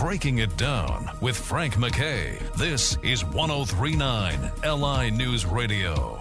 Breaking It Down with Frank McKay. This is 1039 LI News Radio.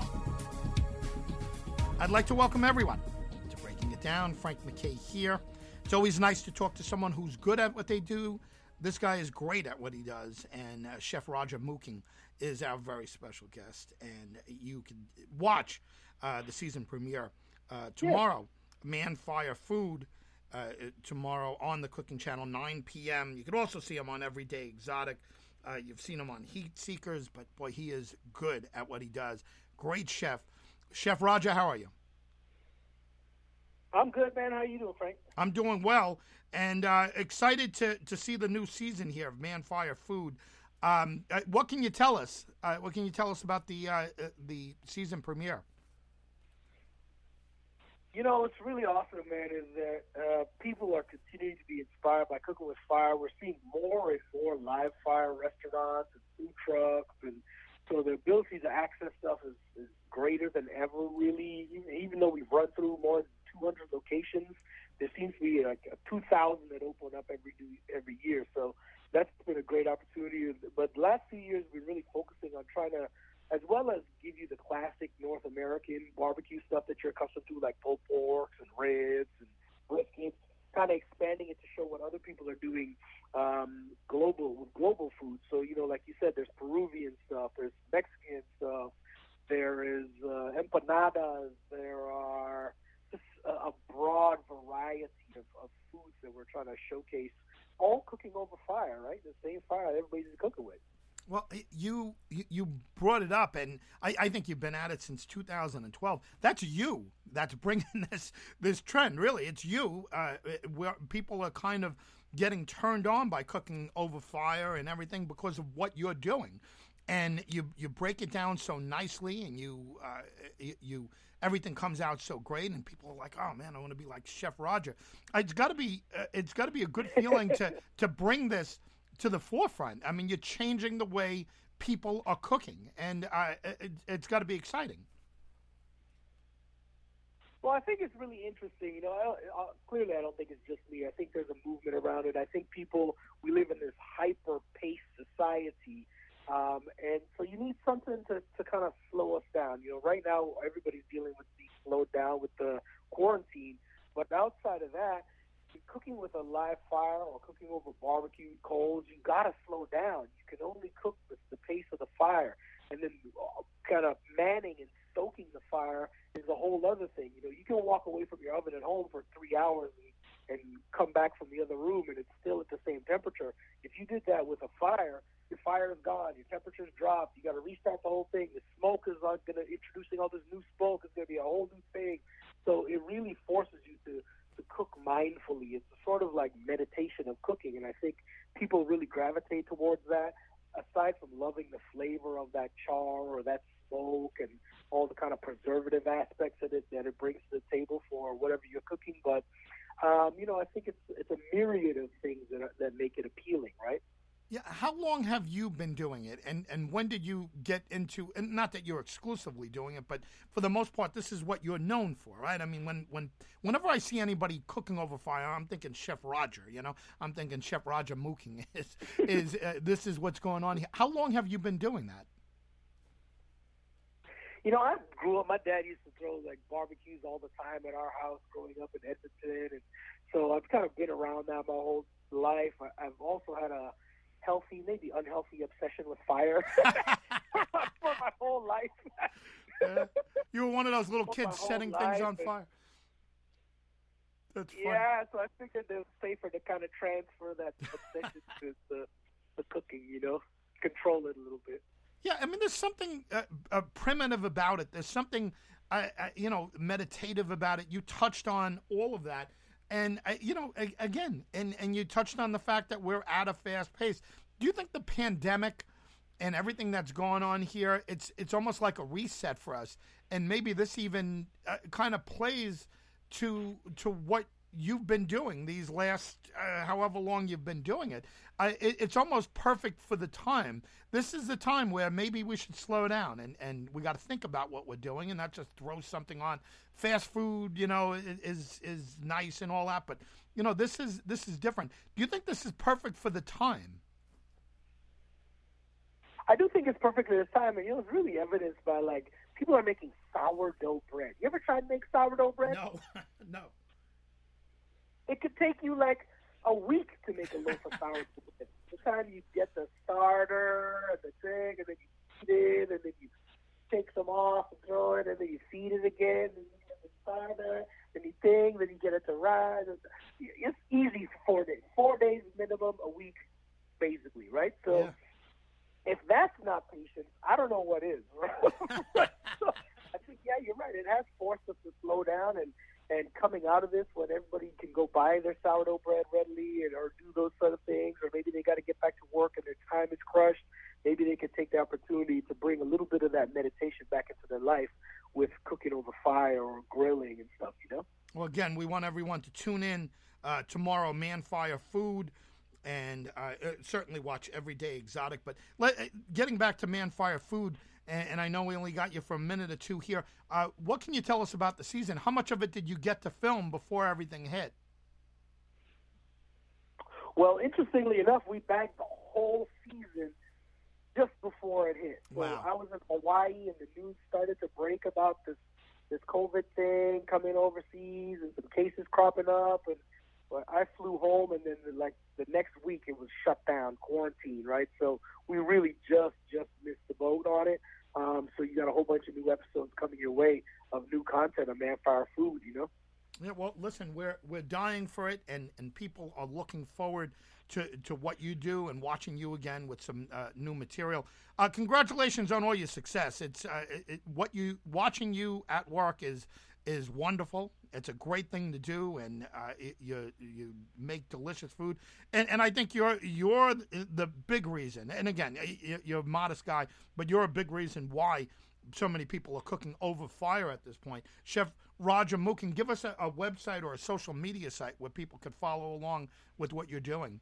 I'd like to welcome everyone to Breaking It Down. Frank McKay here. It's always nice to talk to someone who's good at what they do. This guy is great at what he does, and Chef Roger Mooking is our very special guest. And you can watch the season premiere tomorrow, Man Fire Food, tomorrow on the Cooking Channel, 9 p.m. You can also see him on Everyday Exotic. You've seen him on Heat Seekers, but boy, he is good at what he does. Great chef. Chef Roger, how are you? I'm good, man. How you doing, Frank? I'm doing well, and excited to see the new season here of Man Fire Food. What can you tell us? What can you tell us about the season premiere? You know, what's really awesome, man, is that people are continuing to be inspired by Cooking with Fire. We're seeing more and more live fire restaurants and food trucks, and so the ability to access stuff is greater than ever, really. Even though we've run through more than 200 locations, there seems to be like 2,000 that open up every year. So that's been a great opportunity. But the last few years, we're really focusing on trying to, as well as give you the classic North American barbecue stuff that you're accustomed to, like pulled porks and ribs and briskets, kind of expanding it to show what other people are doing global food. So, you know, like you said, there's Peruvian stuff, there's Mexican stuff, there is empanadas, there are just a broad variety of foods that we're trying to showcase, all cooking over fire, right? The same fire that everybody's cooking with. Well, you brought it up, and I think you've been at it since 2012. That's you. That's bringing this trend. Really, it's you. Where people are kind of getting turned on by cooking over fire and everything because of what you're doing, and you break it down so nicely, and you everything comes out so great, and people are like, "Oh man, I want to be like Chef Roger." It's got to be a good feeling to bring this to the forefront. I mean, you're changing the way people are cooking, and it's got to be exciting. Well, I think it's really interesting. You know, clearly I don't think it's just me. I think there's a movement around it. I think we live in this hyper-paced society, and so you need something to kind of slow us down. You know, right now everybody's dealing with being slowed down with the quarantine, but outside of that, cooking with a live fire or cooking over barbecue coals, you got to slow down. You can only cook with the pace of the fire. And then kind of manning and stoking the fire is a whole other thing. You know, you can walk away from your oven at home for 3 hours and come back from the other room and it's still at the same temperature. If you did that with a fire, your fire is gone, your temperature's dropped, you got to restart the whole thing. The smoke is introducing all this new smoke. It's going to be a whole new thing. So it really forces you to cook mindfully. It's sort of like meditation of cooking, and I think people really gravitate towards that, aside from loving the flavor of that char or that smoke and all the kind of preservative aspects of it that it brings to the table for whatever you're cooking. But you know, I think it's a myriad of things that make it appealing, right? Yeah, how long have you been doing it, and when did you get into? And not that you're exclusively doing it, but for the most part, this is what you're known for, right? I mean, whenever I see anybody cooking over fire, I'm thinking Chef Roger. You know, I'm thinking Chef Roger Mooking is this is what's going on here. How long have you been doing that? You know, I grew up. My dad used to throw like barbecues all the time at our house growing up in Edmonton, and so I've kind of been around that my whole life. I've also had a healthy, maybe unhealthy obsession with fire for my whole life. You were one of those little kids setting things on fire. That's funny. Yeah, so I figured it was safer to kind of transfer that obsession to the cooking, you know, control it a little bit. Yeah, I mean, there's something primitive about it. There's something, you know, meditative about it. You touched on all of that. And, you know, again, and you touched on the fact that we're at a fast pace. Do you think the pandemic and everything that's going on here, it's almost like a reset for us? And maybe this even kind of plays to what you've been doing these last however long you've been doing it. It's almost perfect for the time. This is the time where maybe we should slow down and we got to think about what we're doing and not just throw something on. Fast food, you know, is nice and all that, but this is different. Do you think this is perfect for the time? I do think it's perfect for this time, and it's really evidenced by people are making sourdough bread. You ever tried to make sourdough bread? No, no. It could take you a week to make a loaf of sourdough bread. The time you get the starter and the thing, and then you feed it, and then you take some off and throw it, and then you feed it again, and you get the starter, and you then you get it to rise. It's easy for 4 days. 4 days minimum, a week, basically, right? So. Yeah. If that's not patience, I don't know what is. Right? So I think, you're right. It has forced us to slow down, and coming out of this when everybody can go buy their sourdough bread readily or do those sort of things, or maybe they got to get back to work and their time is crushed, maybe they could take the opportunity to bring a little bit of that meditation back into their life with cooking over fire or grilling and stuff, Well, again, we want everyone to tune in tomorrow, Man Fire Food. And certainly watch Everyday Exotic. But getting back to Man Fire Food, and I know we only got you for a minute or two here, what can you tell us about the season? How much of it did you get to film before everything hit? Well, interestingly enough, we bagged the whole season just before it hit. Wow. So I was in Hawaii, and the news started to break about this COVID thing coming overseas and some cases cropping up, and I flew home, and then the next week it was shut down, quarantine, right? So we really just missed the boat on it. So you got a whole bunch of new episodes coming your way of new content on Man Fire Food, Yeah, well, listen, we're dying for it, and people are looking forward to what you do and watching you again with some new material. Congratulations on all your success. It's watching you at work is wonderful. It's a great thing to do, and you make delicious food. And I think you're the big reason. And again, you're a modest guy, but you're a big reason why so many people are cooking over fire at this point. Chef Roger Mooking, give us a website or a social media site where people could follow along with what you're doing.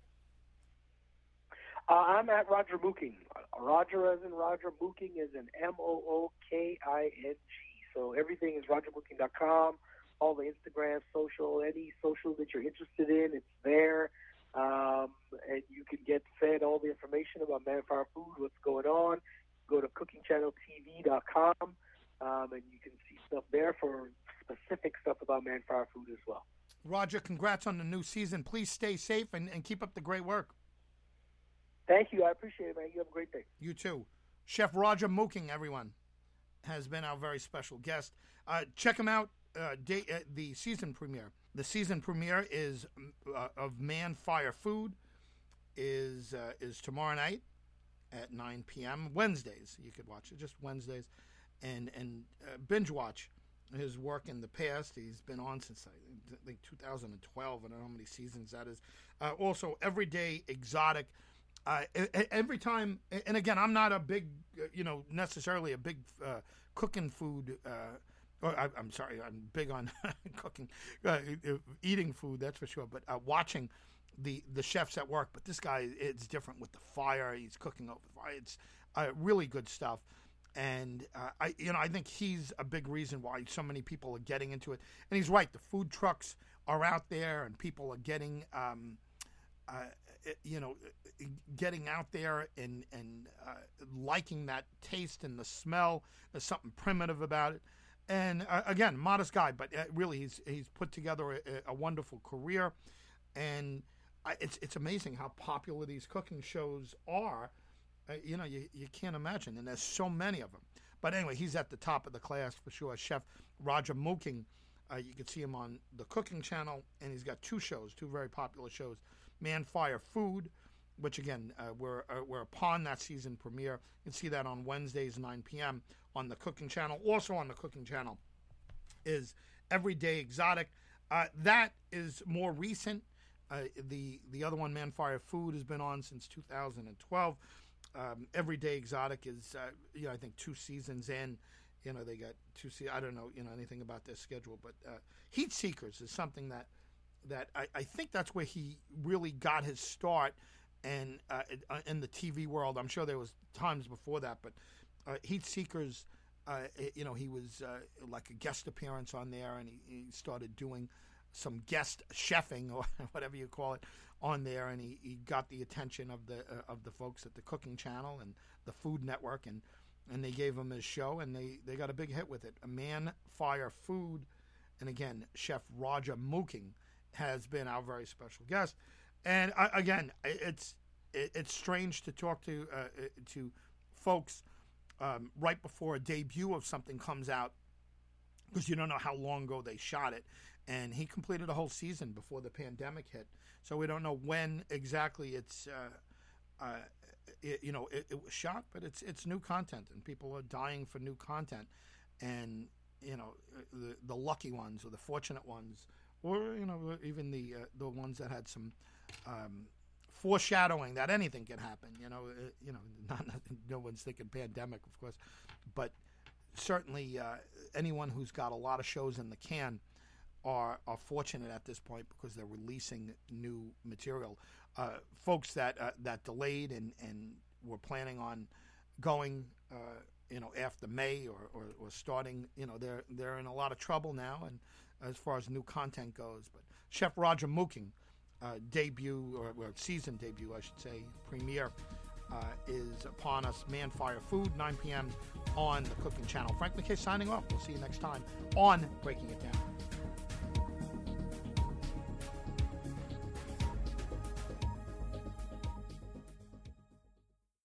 I'm at Roger Mooking. Roger as in Roger, Mooking as in Mooking. So everything is rogermooking.com. All the Instagram, social, any social that you're interested in, it's there. And you can get fed all the information about Man Fire Food, what's going on. Go to cookingchanneltv.com, and you can see stuff there for specific stuff about Man Fire Food as well. Roger, congrats on the new season. Please stay safe and keep up the great work. Thank you. I appreciate it, man. You have a great day. You too. Chef Roger Mooking, everyone, has been our very special guest. Check him out. The season premiere. The season premiere is of Man Fire Food is tomorrow night at 9 p.m. Wednesdays. You could watch it just Wednesdays, and binge watch his work in the past. He's been on since I think 2012. I don't know how many seasons that is. Also, Everyday Exotic. Every time, and again, I'm not a big, necessarily a big cooking food. I'm sorry, I'm big on cooking, eating food, that's for sure. But watching the chefs at work. But this guy, it's different with the fire. He's cooking over fire. It's really good stuff. And I think he's a big reason why so many people are getting into it. And he's right. The food trucks are out there, and people are getting, getting out there and liking that taste and the smell. There's something primitive about it. And again, modest guy, but really he's put together a wonderful career. And it's amazing how popular these cooking shows are. You can't imagine, and there's so many of them. But anyway, he's at the top of the class for sure. Chef Roger Mooking, you can see him on the Cooking Channel, and he's got two very popular shows. Man Fire Food, which again we're upon that season premiere. You can see that on Wednesdays 9 p.m. on the Cooking Channel. Also on the Cooking Channel is Everyday Exotic. That is more recent. The other one, Man Fire Food, has been on since 2012. Everyday Exotic is, I think 2 seasons in. They got 2 seasons. I don't know, anything about their schedule. But Heat Seekers is something that I think that's where he really got his start. And in the TV world, I'm sure there was times before that. But Heat Seekers, he was like a guest appearance on there. And he started doing some guest chefing or whatever you call it on there, and he got the attention of the folks at the Cooking Channel and the Food Network, and they gave him his show, and they got a big hit with it. A Man Fire Food, and again, Chef Roger Mooking has been our very special guest. And again, it's strange to talk to folks right before a debut of something comes out, because you don't know how long ago they shot it. And he completed a whole season before the pandemic hit, so we don't know when exactly it was shot. But it's new content, and people are dying for new content. And the lucky ones or the fortunate ones, or even the ones that had some foreshadowing that anything can happen. No one's thinking pandemic, of course, but certainly anyone who's got a lot of shows in the can are fortunate at this point, because they're releasing new material. Folks that delayed and were planning on going after May or starting, they're in a lot of trouble now, and as far as new content goes. But Chef Roger Mooking debut, or season debut I should say, premiere is upon us. Man Fire Food, 9 p.m. on the Cooking Channel. Frank McKay signing off. We'll see you next time on Breaking It Down.